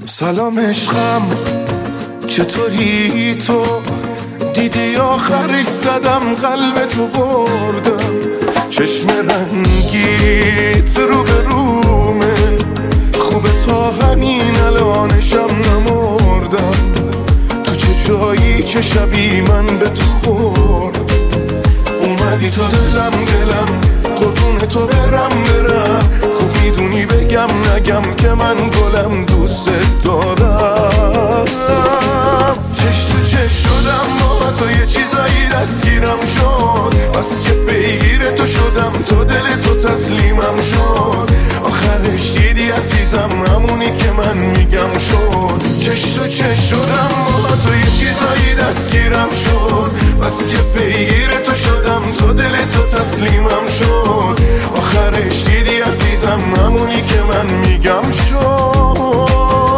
سلام عشقم، چطوری تو؟ دیدی آخرش زدم قلب تو بردم، چشم رنگیت رو به رومه، خوبه تا همین الانشم نمردم. تو چه جایی چه شبی من به تو خورد، اومدی تو دلم قربون تو برم خوب میدونی بگم نگم که من گلم دوست دارم. چش تو چش شدم با تو، یه چیزایی دستگیرم شد، بس که پیگیر تو شدم، تو دل تو تسلیمم شد. آخرش دیدی عزیزم همونی که من میگم شد. چش تو چش شدم با تو، یه چیزایی دستگیرم شد، بس که پیگیر تو شدم، تو دل تو تسلیمم شد. آخرش دیدی عزیزم همونی که من میگم شد.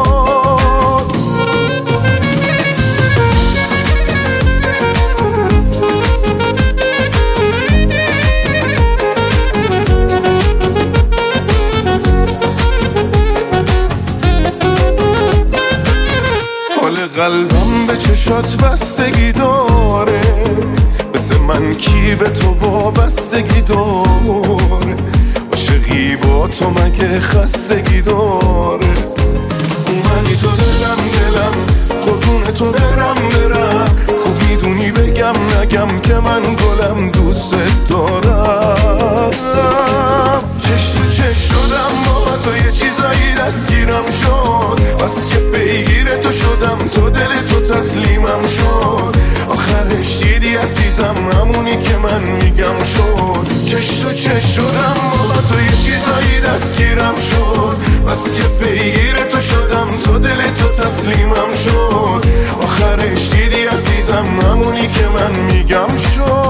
حال قلبم به چشات بستگی داره، مثل من کی به تو وابستگی داره، عاشقی با تو مگه خستگی داره. اومدی تو دلم قربون تو برم خوب میدونی بگم نگم که من گلم دوست دارم. چش تو چش شدم با تو، یه چیزایی دستگیرم شد، بس که پیگیر تو شدم، تو دل تو تسلیمم شد. آخرش دیدی عزیزم همونی که من میگم شد. چش تو چش شدم با تو، یه چیزایی دستگیرم شد، بس که پیگیر تو شدم، تو دل تو تسلیمم شد. آخرش دیدی عزیزم همونی که من میگم شد.